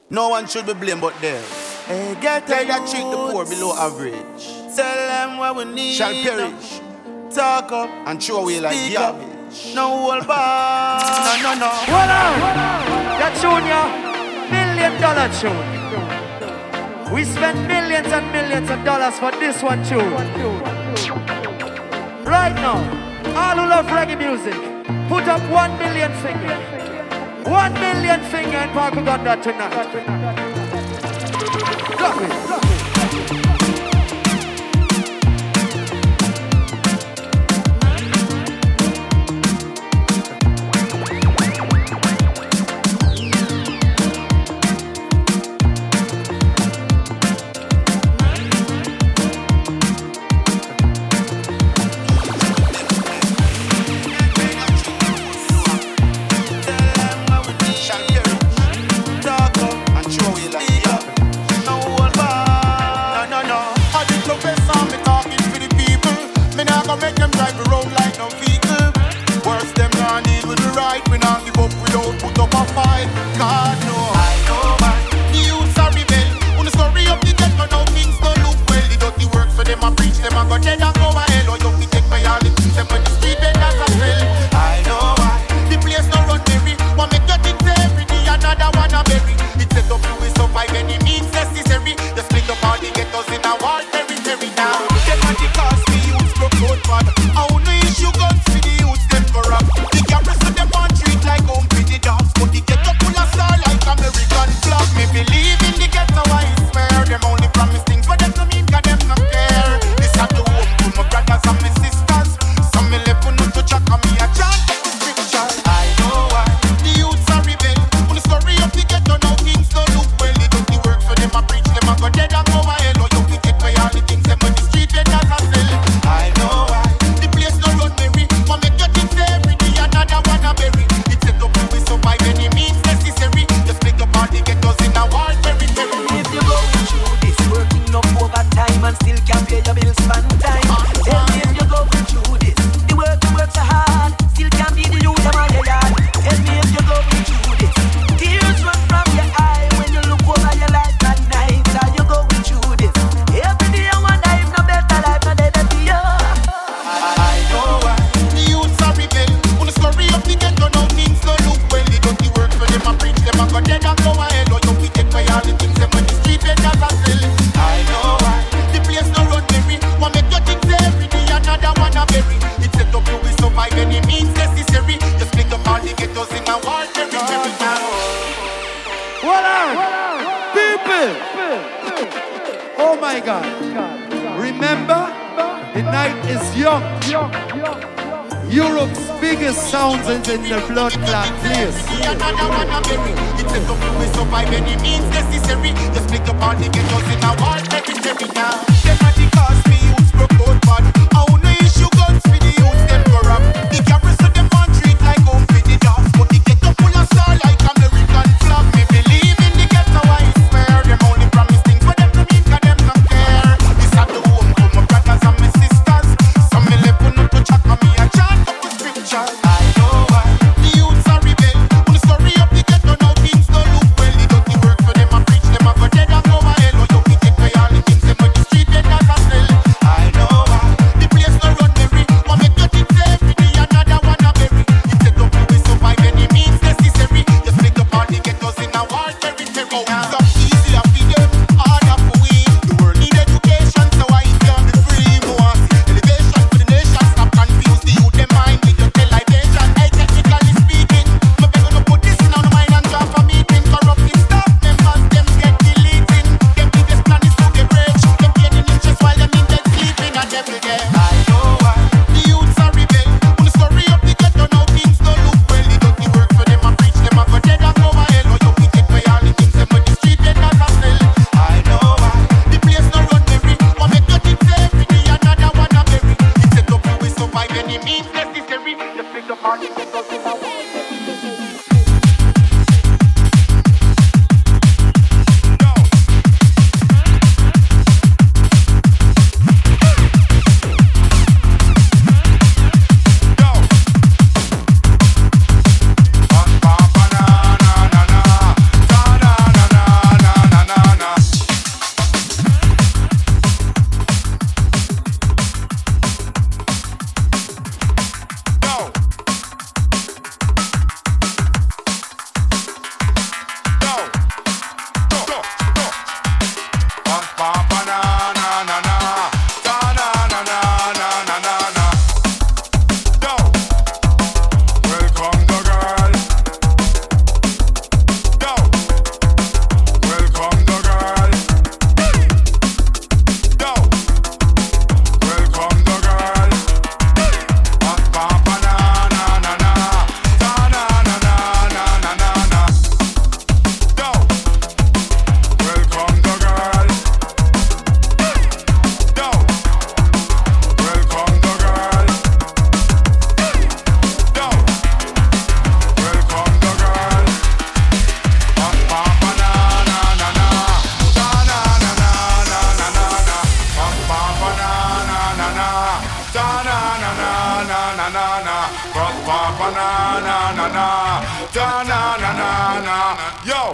No one should be blamed but them. Hey, get they that treat the poor below average. Tell them what we need. Shall perish. Talk up and throw away like garbage. No hold back. No. What up? That Junior, $1 million tune. We spend millions and millions of dollars for this one tune. Right now, all who love reggae music, put up 1 million finger. 1 million finger in Park Uganda tonight. Drop it.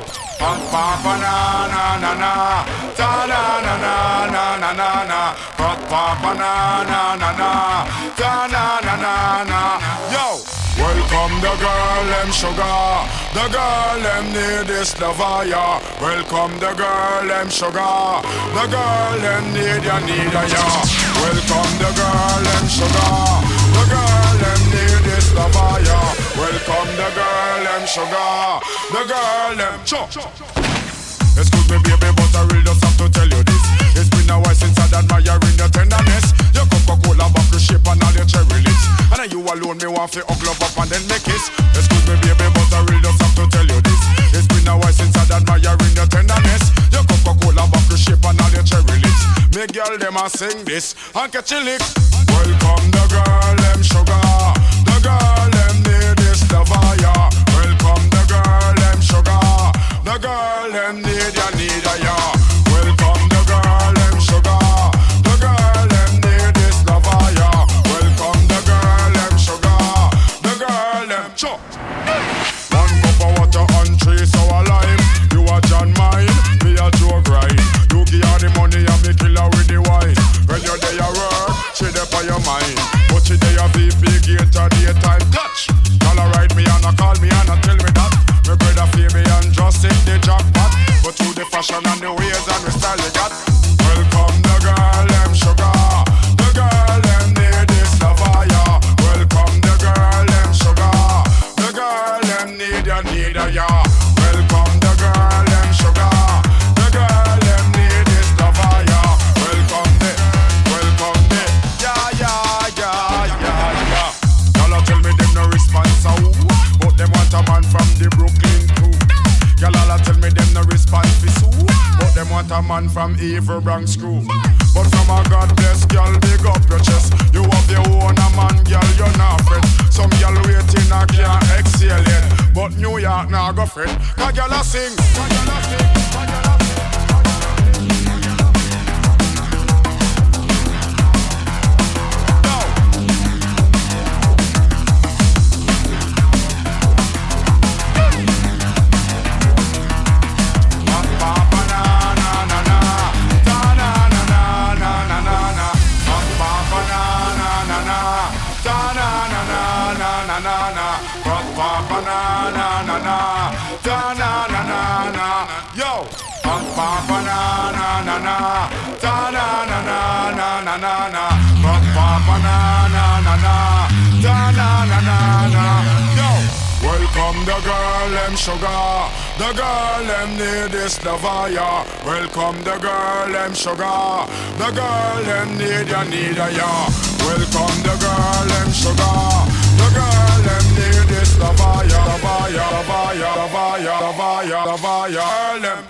Papa na na na na, ta na na na na na na na, Papa na na na na, ta na na na na. Yo, welcome the girl them sugar, the girl them need this lover, yeah. Welcome the girl them sugar, the girl them need ya, yeah. Welcome the girl them sugar, the girl them need this lover, yeah. Welcome the girl them sugar, the girl them Excuse me baby, but I really just have to tell you this. It's been a while since I'd admiring your tenderness, your Coca-Cola bottle shape and all your cherry lips. And then you alone me want to hug love up and then make kiss. Excuse me baby, but I really just have to tell you this. It's been a while since I'd admiring your tenderness, your Coca-Cola bottle shape and all your cherry lips. Me girl them a sing this and catch a lick. Welcome the girl them sugar, the girl them need this lover, yeah. Welcome the girl them sugar, the girl them need ya, yeah. Welcome the girl them sugar, the girl them need this lover, yeah. Welcome the girl them sugar, the girl them One cup of water and 3 sour lime. You a John mine, me a Joe grind. You give her the money and me kill her with the wine. When you're there at work, she there for your mind, but she there a VP gate at daytime touch. Y'all a ride me and a call me and a tell me that my brother feel me and just hit the jackpot. But through the fashion and the ways and the style you got. Welcome the girl them sugar, the girl them need this lover, yeah. Welcome the girl them sugar, the girl them need ya, yeah. Welcome the girl them sugar, the girl them need this lover, yeah. Welcome the, yeah. Y'all tell me them no response, but them want a man from the Brooklyn crew. Y'all tell me them no response for Sue, but them want a man from Evil Bronx crew. But from a God bless girl, big up your chest. You have your own a man, girl, you're not fret. Some girl waiting a can't exhale yet, but New York now go fret. Cause girl a sing, yo, Papa na na na na, ta na na na na na na na, Papa na na na na, ta na na na na, yo. Welcome the girl them sugar, the girl them need this lover, yeah. Welcome the girl them sugar, the girl them need ya, yeah. Welcome the girl them sugar, the girl them need this lover, yeah. Girl them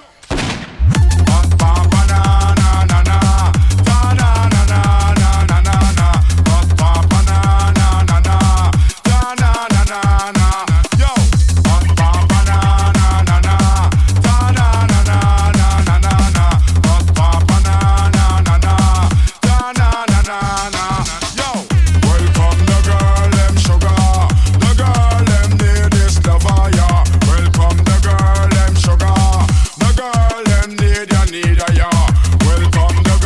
Papa na na na na, ta na na na na na na na, Papa na na na na, ta na na na na, yo. Papa na na na na, ta na na na na na na na, Papa na na na na, ta na na na na, yo. Welcome the girl them sugar, the girl them need this lover, yeah. Welcome the girl them sugar, the girl them need ya, yeah. Welcome the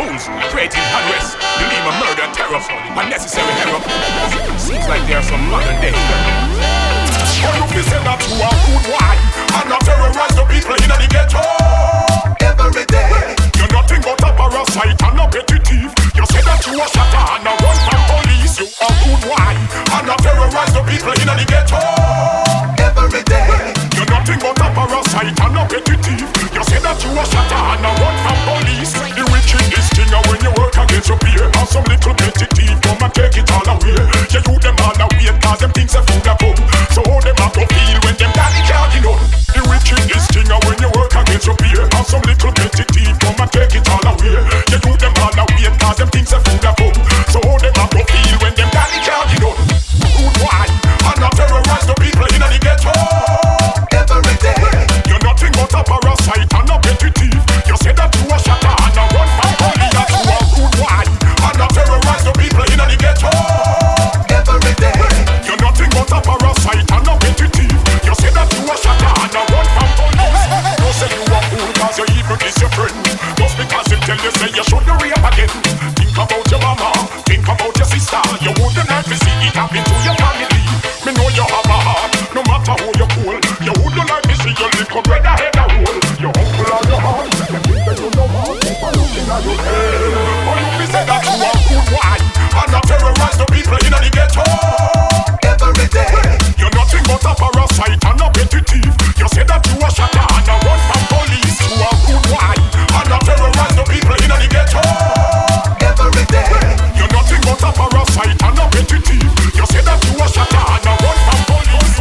fools, creating unrest. You leave a murder, terror, unnecessary error. Seems like there's some modern day. Oh, you feel say that you are good wine and not terrorize the people in the ghetto every day. You're nothing but a parasite and a petty thief. You say that you are shatter and a run from police. You are good wine and not terrorize the people in the ghetto every day. You're nothing but a parasite and a petty thief. You say that you are shatter and a run from police. The rich in this thing and when you work against your peer, and some little petty thief come and take it all away. You do them all away cause them things are food that come. So how them a go feel when them daddy can't get on? The rich in this thing and when you work against your peer, and some little petty thief come and take it all away. You do them all away cause them things are food that come. So how them a go feel when them daddy can't get on? Good wine and not terrorize the people in the ghetto every day. You're nothing but a parasite and a petty thief. You say that you are shatter and a run from police. That you are good wine and not terrorize the people in the ghetto every day. You're nothing but a parasite and a petty thief. You say that you are shatter and a run from police. You say you are fool cause you even kiss your friend. Just because you tell you say you shouldn't rape again. Think about your mama, think about your sister. You wouldn't like to see it happen to your family. Me know you have a heart, no matter who you cool. You wouldn't like to see your little brother head a hole. Your uncle or your aunt, you think that you know how people looking at your head. Or you be say that you are good wine and not terrorize the people in the ghetto every day. You're nothing but a parasite and a petty thief. You say that you are shatter and a run from police. You are good wine and not terrorize the people in the ghetto every day. You're nothing but a parasite and a petty thief. You say that you are shatter and a run from police.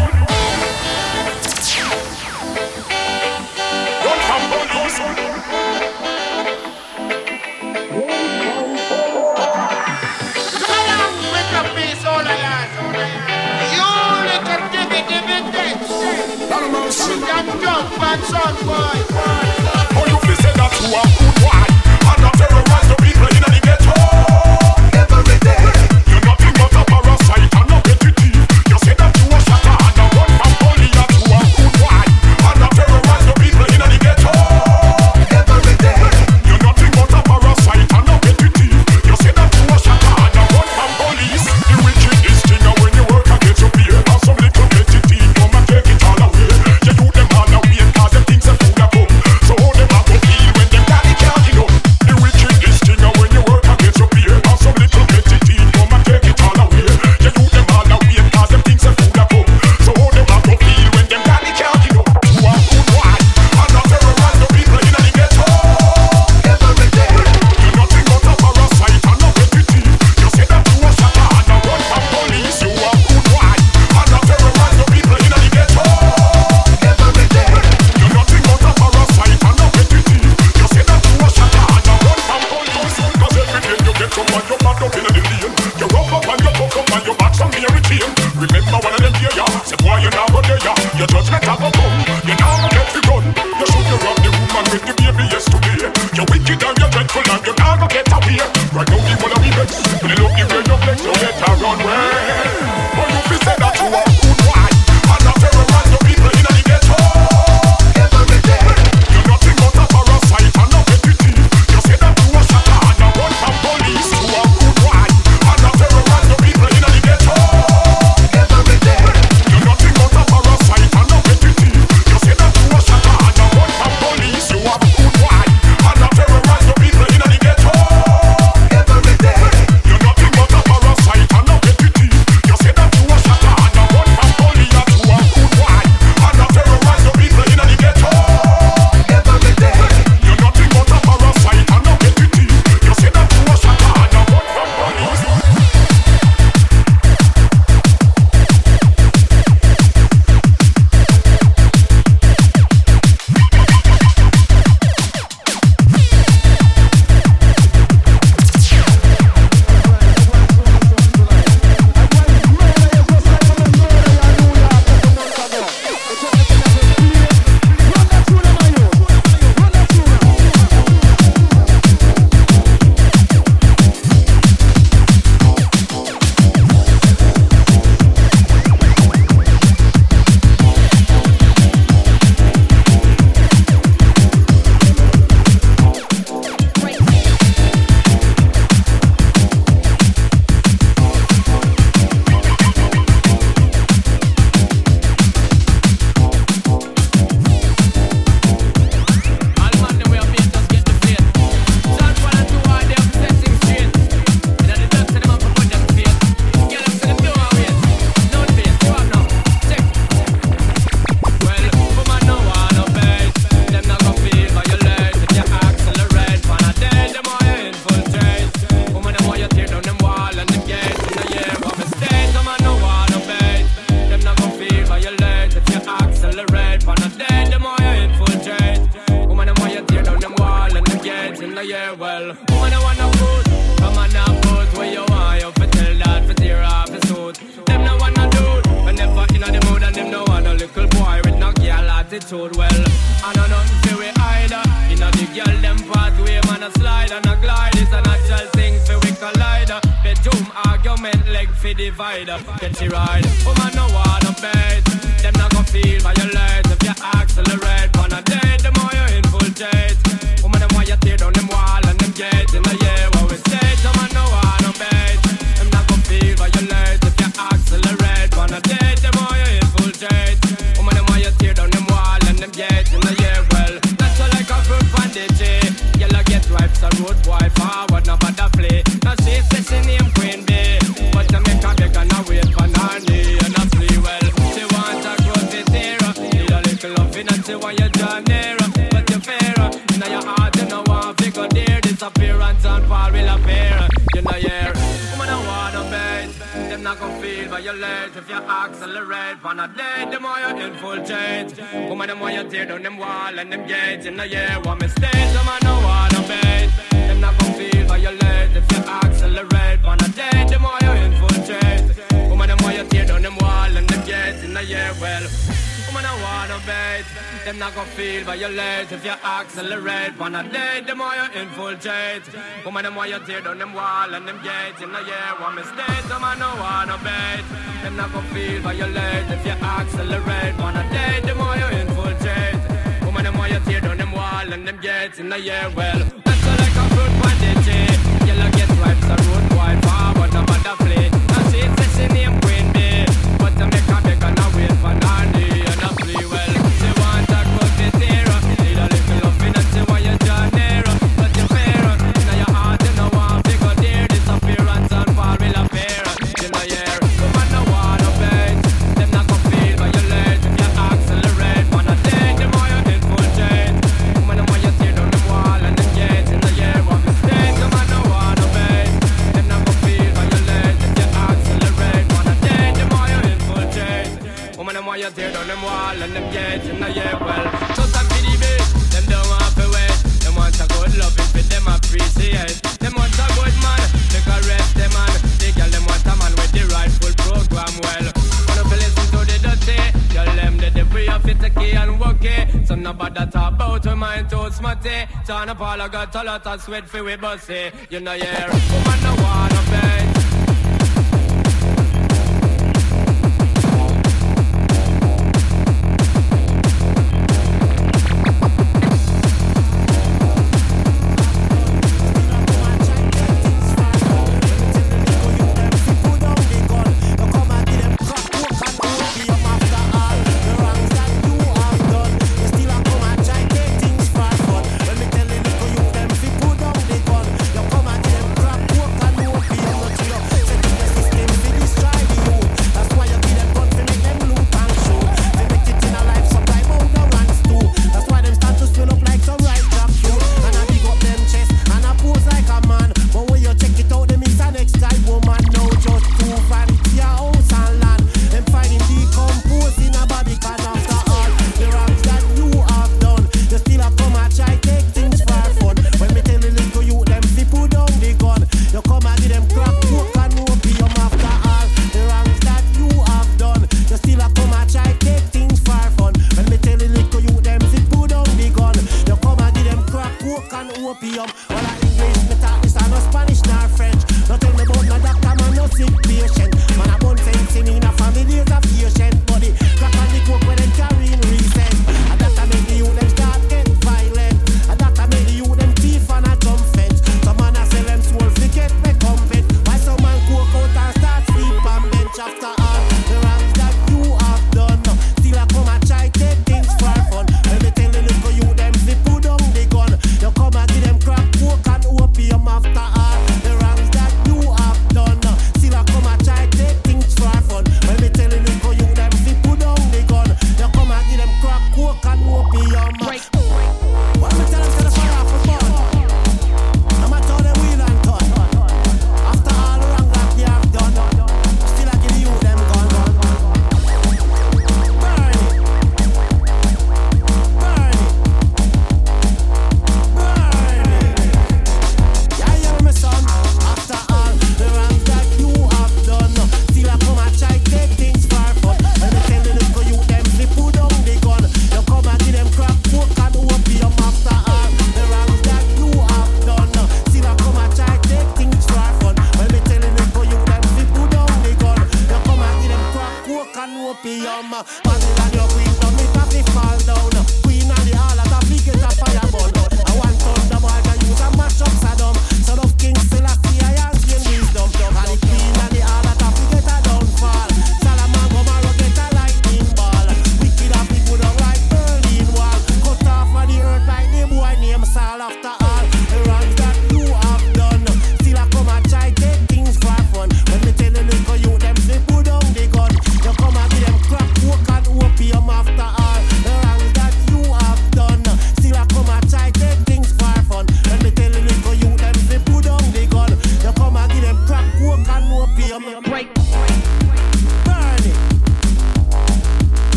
Run from police. With the peace all along. You little divvy. You can jump and son boy. Oh, you feel say that you are good wine and not terrorize the people in the ghetto every day. You're nothing but a parasite and a petty thief. You say that you are shatter and a run from police. That you are good wine and not terrorize the people in the ghetto every day. You're nothing but a parasite and a petty thief. You say that you are shatter and a run from police. The rich in this thing and when you work against your peer, and some little petty thief come and take it all away. You do them all away cause them things are food that come. So how them a go feel when them daddy can't get up? The rich in this Woman, I wanna put. Come on now, put where you want. You fi tell that fi tear off his suit. Them no wanna do it. Whenever inna the mood and them no want a little boy with no girl attitude. Well, I know nothing fi we either. Inna the girl them pathway, man a slide and a glide. It's a natural thing fi we collider. Bedroom argument leg fi divider. Get she ride. Woman no wanna bait. Them not gon' feel violate if you accelerate. On a day, the more you infiltrate. Woman them why you tear down them wall and them gates. In the year where we stay, woman no wanna bait. Them not gon' feel violate if you accelerate. On a day, the more you infiltrate. Woman them why you tear down them wall and them gates. In the year well, that's all like a fruit bandage. Yellow get wipes a road boy forward, no bother play. Now she says she name Queen Bee, but to make her beg and a wait for nanny and a free well. She want a growth in terror, need a little loving and she want you draw nearer. But you fairer, now your heart you know want figure there. Disappearance and fall will appear. You know yeah, woman I wanna bait. Them not gon' feel violate if you accelerate. On a day, the more you infiltrate. Woman them want you tear down them wall and them gates. You know yeah, one mistake, them I no wanna bait. Them not gon' feel violate if you accelerate. On a day, the more you infiltrate. Woman them want you tear down them wall and them gates. You know yeah, well, woman I wanna bait. Them not gon' feel violate if you accelerate. On a day, the more you infiltrate. Woman them want you tear down them wall and them gates. You know yeah, one mistake, them I no wanna bait. Them not gon' feel violate if you accelerate. On a day, the more you infiltrate. Woman them want you tear down them wall and them gates. You know yeah, well, that's all like a fruit bandage. Yellow get wipes a road boy forward, no bother play. Now she says she name Queen Bee, but to make her beg and a wait for nanny and a free well. She want a good terror, need a little loving and she want you draw nearer. But you fairer, now your heart you know want figure there. Disappearance and fall will appear. You know yeah, woman no wanna bait. Them not gon' feel violate if you accelerate. On a day, the more you infiltrate. Woman the more you tear down them wall and them gates. You know yeah, one mistake, the man no wanna bait. Them not gon' feel violate if you accelerate. On a day, the more you infiltrate. Woman them more you tear down them wall and them gates. You know yeah, well, so some pity beat. Them don't want to wait. Them want a good love if them appreciate. Them want a good man, they caress them man. They girl them want a man with the rightful program well. Wanna fi listen to the dirty, girl them the free of it key and work it. So nobody talk about her mind too smutty. Turn up all I got a lot of sweat for we bossy. You know yeah, woman no wanna bait. Let me tell you, you them fi put down the gun. You come and give them crack, coke and opium.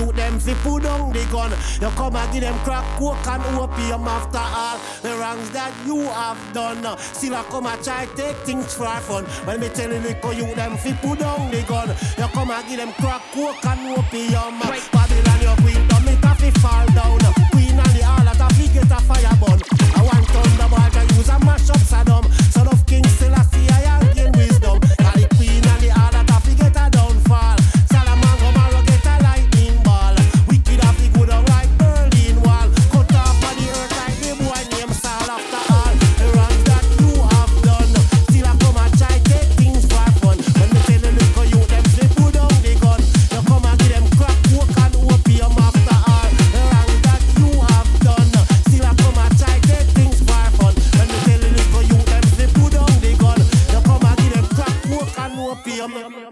you them fi put down the gun. You come and give them crack, coke and opium after all the wrongs that you have done. Still I come and try take things for fun. When me tell you little you them fi put down the gun. You come and give them crack, coke and opium. Babylon your queen, don't it have to fall down. Queen and the all that have to get a fire burn. I want thunderbolt to use a mash up Saddam. Son of King Selassie I gain wisdom. And the queen and the all that have to get a downfall. Salaman Gomorrah get a lightning ball. Wicked have to go down like Berlin Wall. Cut off on the earth like the boy named Saul. After all the wrongs that you have done, still I come and try take things for fun. When me tell the little you them they put down the gun. You come and give them crack, coke and opium after all the wrongs that you have done. Still I come and try take things for fun. When me tell the little you them they put down the gun. You come and give them crack, coke and opium.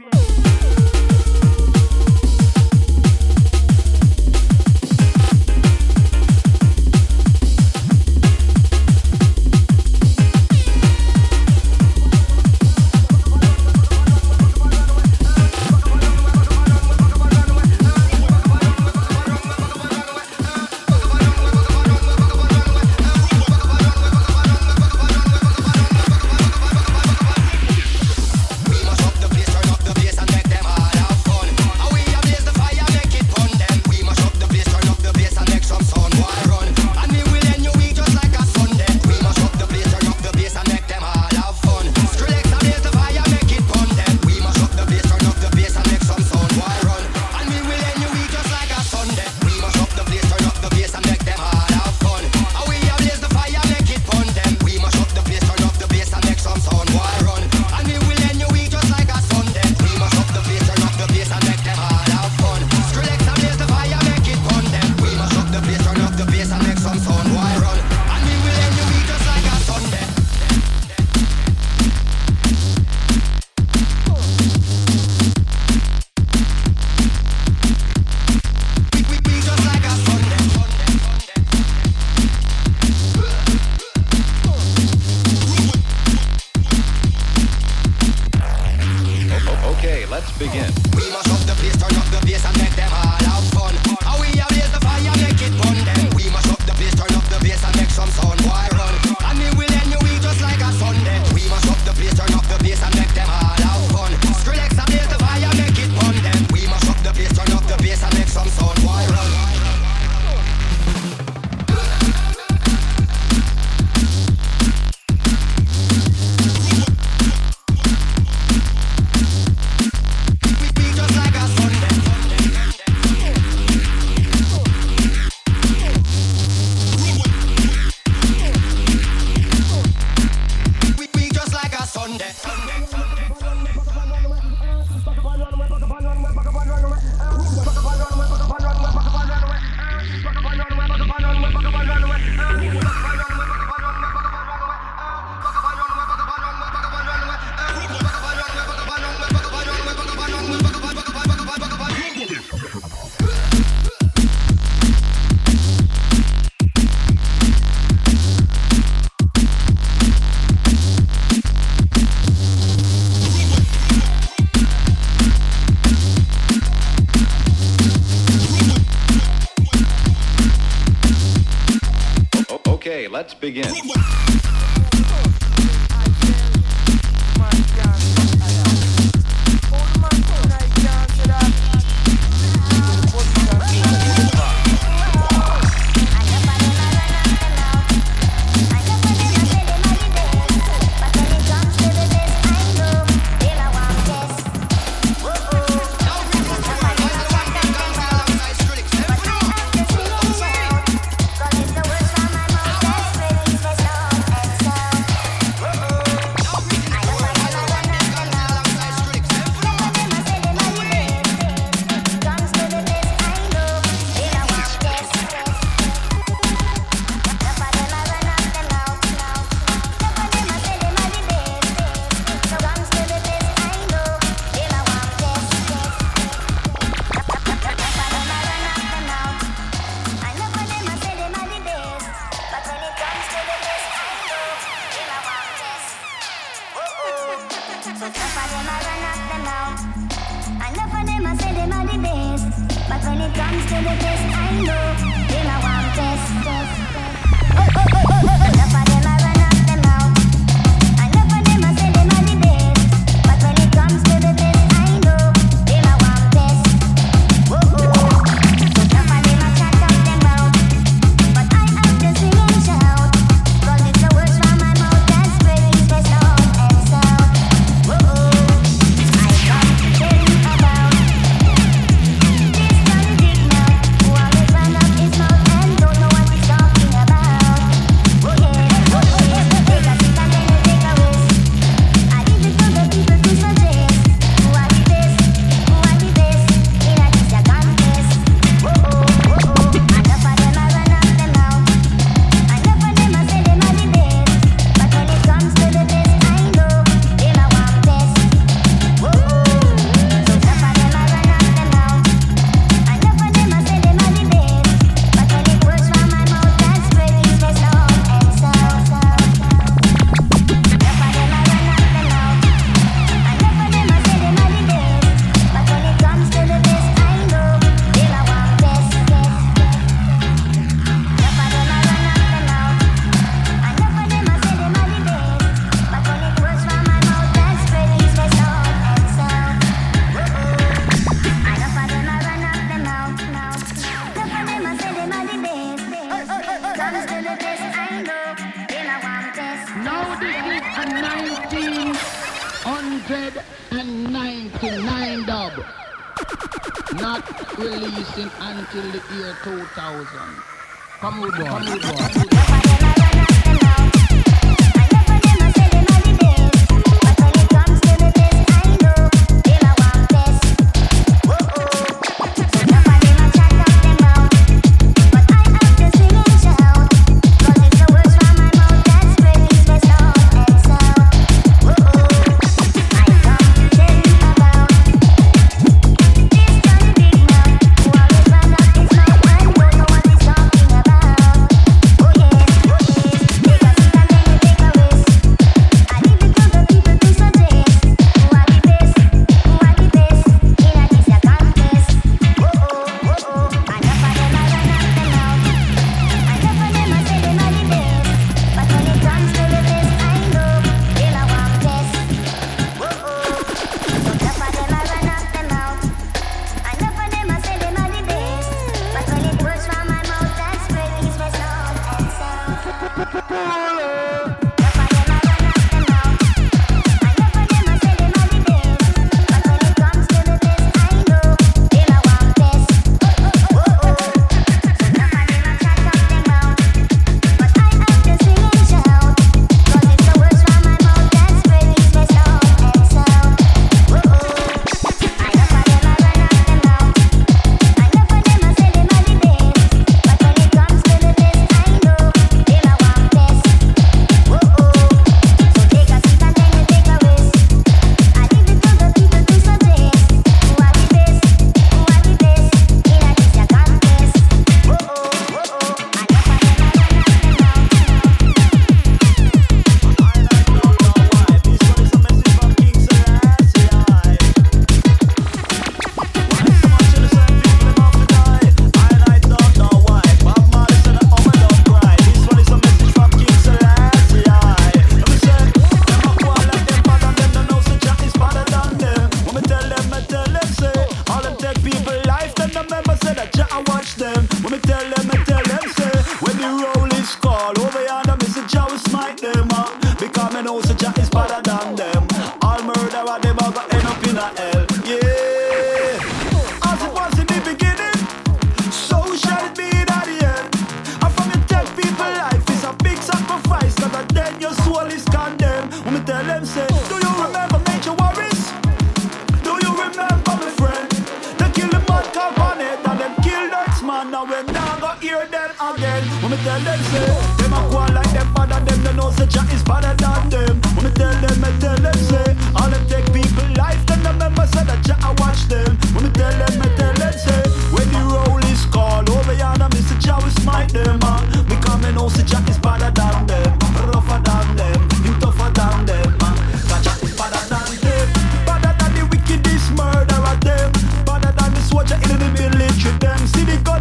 Let's begin. Cause it's the worst time my mouth has to the best, I know them I want best. Enough of them I run off them out. Enough of them I say them are the best. But when it comes to the best, I know them I want best. Whoa, whoa. Enough of them I chat up them out. But I have to sing and shout. 'Cause it's the words from my mouth that spreading best out and sound. Whoa, whoa. I come to tell you about this Johnny Dick now, who always run up his mouth and don't know what he's talking about. Oh yeah, take a seat and then you take a risk. I leave it to the people to suggest who are the best, in a this a contest. Whoa, whoa, whoa, whoa. Enough of them I run up them out. Enough of them I say them are the best. But when it comes to the best, I know them I want best. Whoa, whoa. So enough of them I run up them out. Enough of them I say them are the best. But when it works from my mouth, that spreading best out and sound. Enough of them I run up them out. Enough of them I say them are the best. But when it comes to the best, I know them I want best. Whoa, whoa. So enough of them I run up them out. Enough of them I say them are the best. But when it works from my mouth, that spreading best out and sound. Comes to the best, I know them I want best. Now this is a 1999 dub. Not releasing until the year 2000. Come on, come on. Enough of them I run up them out. Enough of them I say them are the best. But when it comes to the best, I know them I want best. Whoa, whoa. So enough of them I chat up them out. But I have to sing and shout. 'Cause it's the words from my mouth that spreading best out and sound. Whoa, whoa. I come to tell you about this Johnny Dick now, who always run up his mouth and don't know what he's talking about. Oh yes, oh yes. Take a seat and then you take a risk. I leave it to the people to suggest who are the best, in a this a contest. Whoa, whoa, whoa, whoa. Enough of them I run up them out. Enough of them I say them are the best. But when it comes to the best, I know them I want best. Whoa, whoa. So enough of them I run up them out. Enough of them I say them are the best. But when it works from my mouth, that spreading best out and sound. Enough of them I run up them out. Enough of them I say them are the best. But when it comes to the best, I know them I want best. Whoa, whoa. So enough of them I chat up them out. But I have to sing and shout. 'Cause it's the words from my mouth that spreading best out and sound. Whoa, whoa. Enough of them I run up them out. Enough of them I say them are the best. But when it comes to the best, I know them I want best. Whoa, whoa. So take a seat and then you take a risk. I leave it to the people to suggest who are the best, in a this a contest. Whoa, whoa, whoa, whoa. Enough of them I run up them tell them say them a go on like them father, them don't know say Jah is better than them. When me tell them say all them take people life, then the members say that Jah watch them. When me tell them say when the roll is called over yonder, me say Jah will smite them. Because me know say Jah is better than them, rougher than them, him tougher than them. Cause Jah is better than them, better than the wickedest murderer them, better than the soldier in the military them. See the gun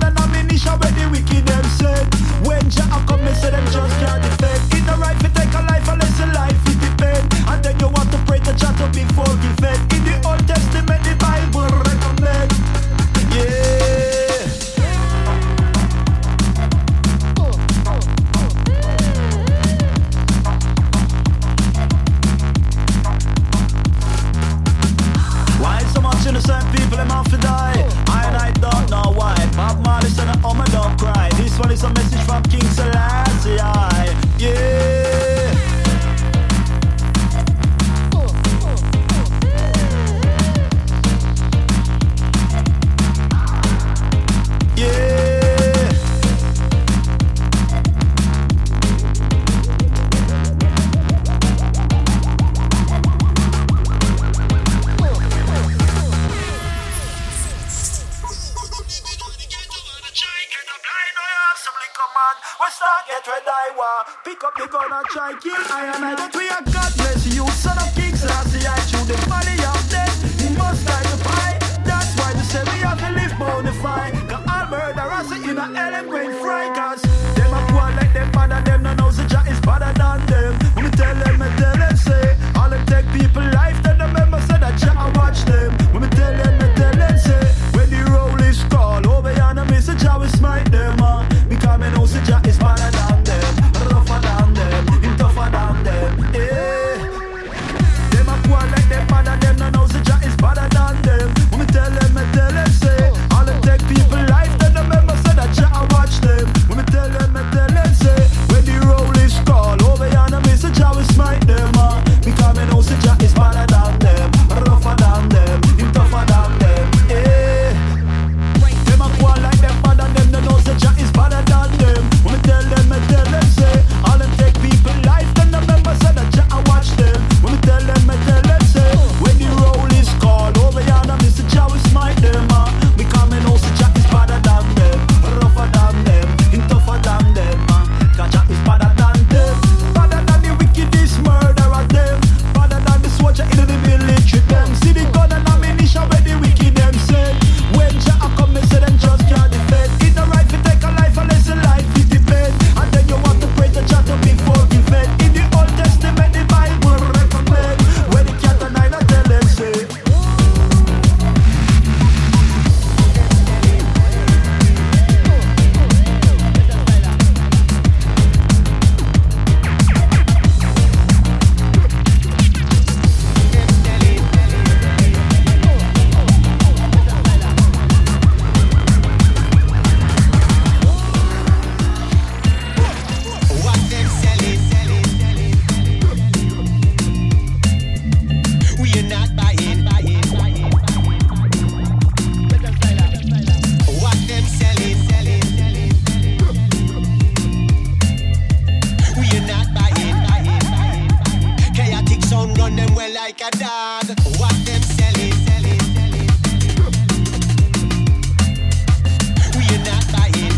man. We start get red I want. Pick up the gun and try kill I and I. That we are God bless you, son of King Selassie. I through the valley of death. He must die to pie. That's why they say we have to live bonafide. Cause all murderers are in a hell and brain fry. Cause them a poor like them father. Them no know the Jah is better than them. When me tell them say all them take people life. Then the members say that Jah I watch them. When me tell them say when the roll is called over yonder me say Jah will smite them. Because me know say Jah is better than them, rougher than them, him tougher than them. Yeah. Them a poor like them father. Them no know say Jah is better than them. When me tell them say all them take people life. Then the members say that Jah I watch them. When me tell them say when the roll is called over yonder me say Jah will smite them. Because me know say Jah is better than them, rougher than them, him tougher than them. Yeah. Them a poor like them father. Them no know say Jah is better than them. When me tell them say all them take people life. Then the members say that Jah I watch them. When me tell them say when the roll is called over yonder me say Jah will smite them. Because me know say Jah is better than them, rougher than them, him tougher than them. Cause Jah is better than them, better than the wickedest murderer them, better than the soldier in the military them. See the gun and ammunition where the wicked them send. When Jah come me say them just can't defend. It's the right to take a life unless a life is depend. And then you want to pray to Jah to be forgiven. In the Old Testament the Bible recommend when the cat and I tell them say like a dog. What them selling? We are not buying.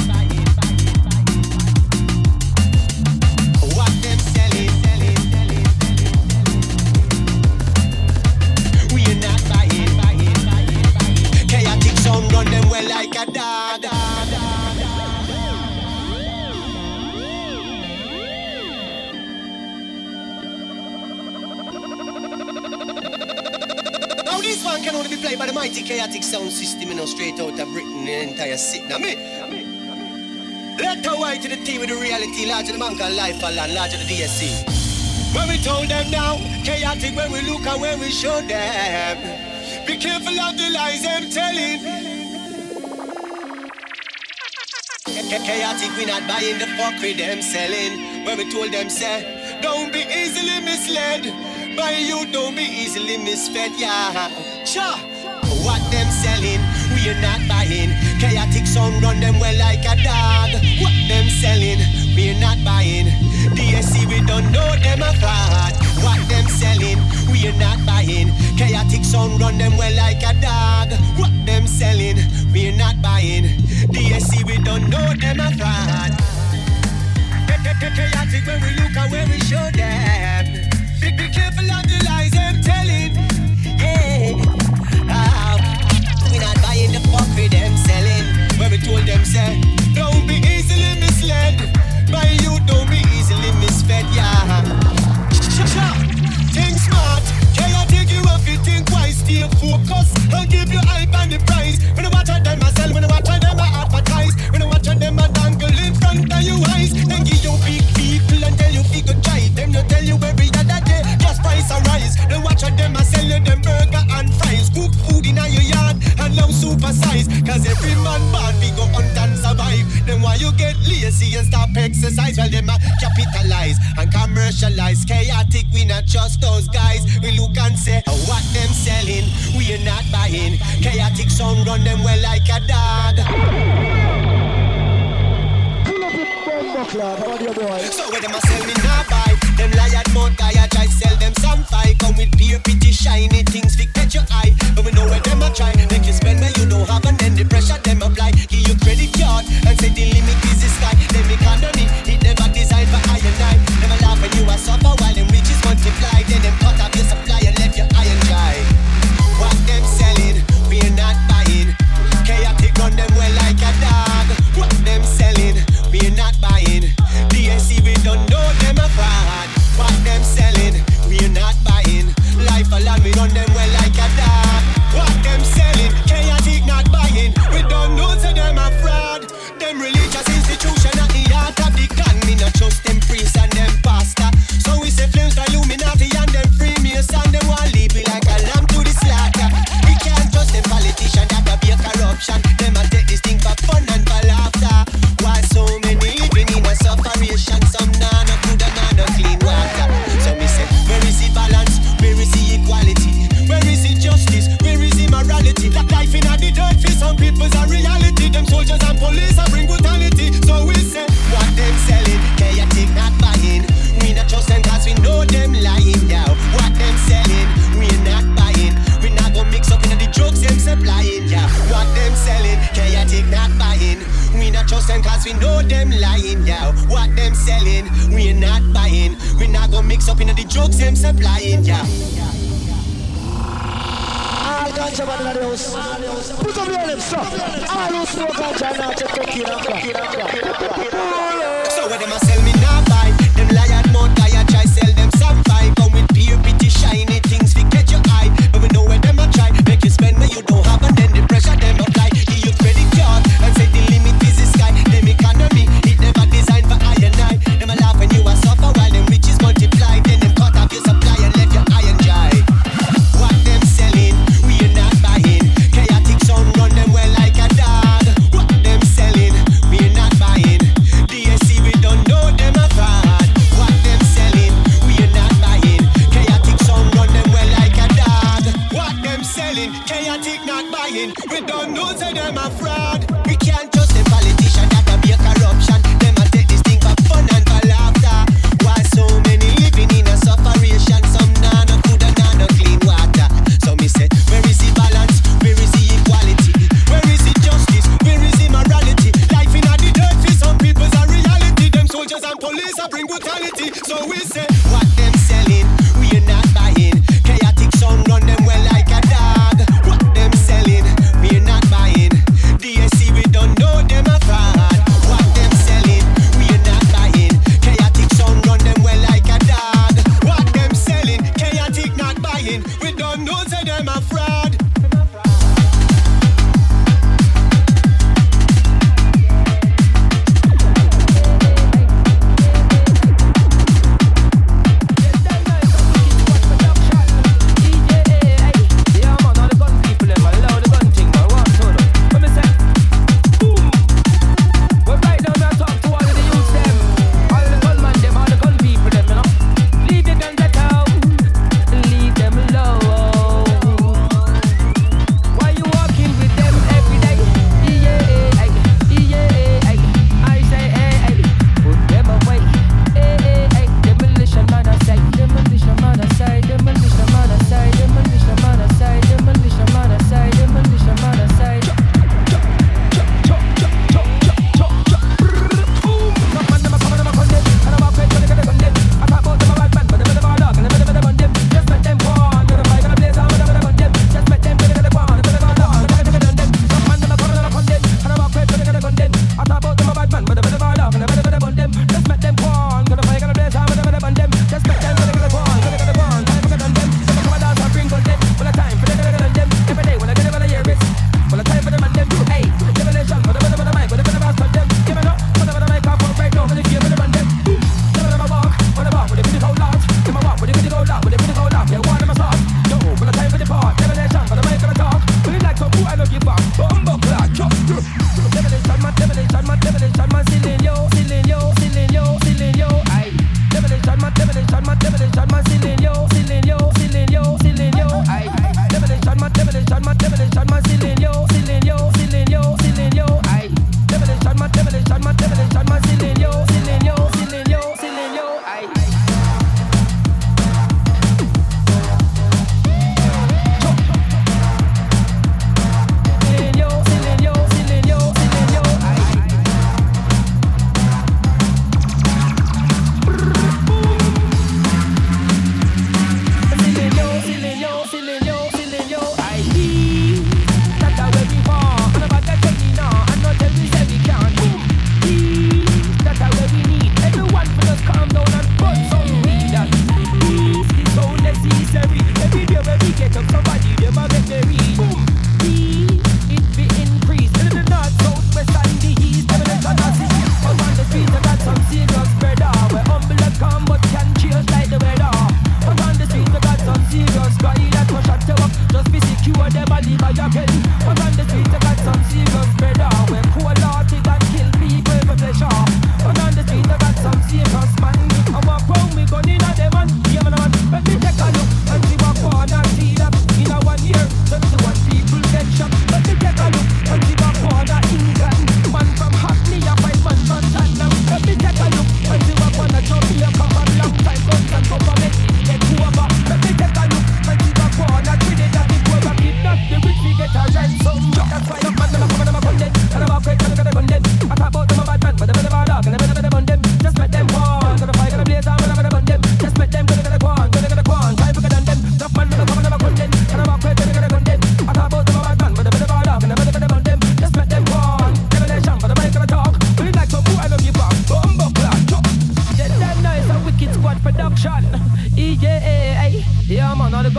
What them selling? We are not buying. Chaotic sound run them well like a dog. This one can only be played by the mighty chaotic sound system, you know, straight out of Britain, the entire city. Now me, let her white to the T with the reality, larger the bank and life and larger the DSC. When we told them now, chaotic when we look and when we show them. Be careful of the lies them telling. Chaotic, we not buying the fuckery them selling. When we told them say, don't be easily misled. By you don't be easily misfed, yeah. Sure. What them selling, we are not buying. Chaotic sound run them well like a dog. What them selling, we are not buying. DSC we don't know them a fraud. What them selling, we are not buying. Chaotic sound run them well like a dog. What them selling, we are not buying. DSC we don't know them a fraud. Chaotic when we look and when we show them. Be careful of the lies them telling. Yeah. We not buying the fuckery them selling. When we told them say, don't be easily misled. By you don't be easily misfed, yeah. Think smart. Chaotic you have to think wise. Stay focused and give your hype and the price. When I watch them I sell, when I watch them I advertise. When I watch them I dangle in front of your eyes. Then give you big people and tell you figure try. Them no tell you every other day. Just price a rise. Then watch them I sell you them burger and fries. Cook food in your yard and love super size. Cause every man born we go hunt and survive. Then why you get lazy and stop exercise? Well them a capitalize and commercialize. Chaotic we not trust those guys. We look and say what them selling, we are not buying. Chaotic sound run them well like a dog. So when them a sell me not buy. Them liar mouth guy I try sell them some fight. Come with beer pretty shiny things fi catch your eye. But we know where them a try. Make you spend where you don't have and then the pressure them apply. Give you credit card and say the limit is the sky. Them and police a bring brutality. So we say, what them selling, chaotic not buying. We not trust them cause we know them lying now. What them selling, we not buying. We not gonna mix up into the drugs them supplying, yeah. What them selling, chaotic not buying. We not trust them cause we know them lying, yeah. What them selling, we not buying. We not gonna mix up into the drugs them supplying, yeah. All ganja man in the house. Put up your lips up. All who smoke ganja now take cocaine and crack. So when them a sell me not buy. Them liar mouth guy a try sell them some five. Come with pure pretty shiny things fi catch your eye. But we know where them a try. Make you spend when you don't have and then the pressure them apply. Give you credit card and say the limit is the sky. Them economy it never designed for I and I. Them a laugh when you a suffer while them riches multiply. Then them cut off your supply and left your iron dry. What them selling? We're not buying. Chaotic sound run them well like a dog. What them selling? We're not buying. The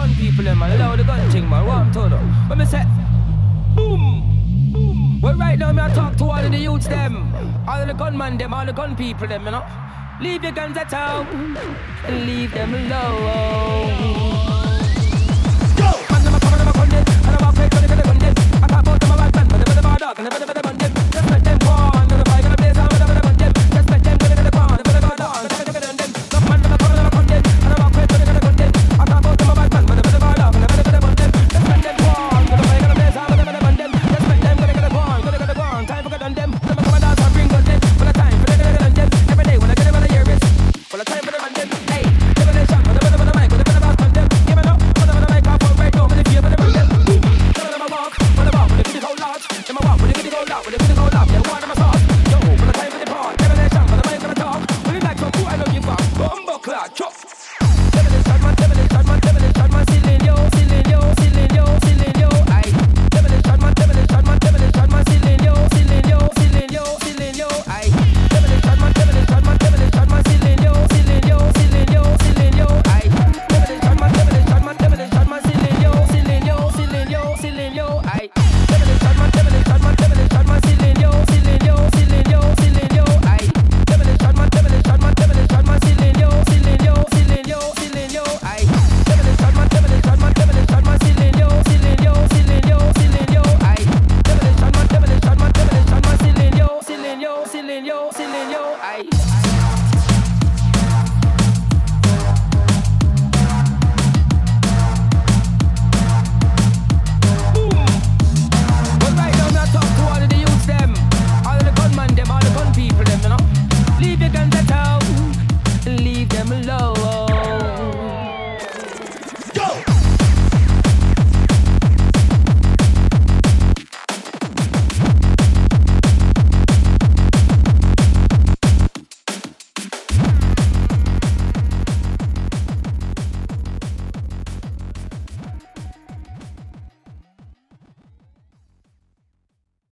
gun people them, man. Allow the gun thing, man. What I'm told them. When me say, boom, boom. Well, right now, me I talk to all of the youths them, all of the gunman them, all the gun people them, you know. Leave your guns at home and leave them alone. Go! Man, them a come and them a gun dead, and I'm a play to the gun dead. I talk about them a bad man, but them a bad dog, and them a bad man.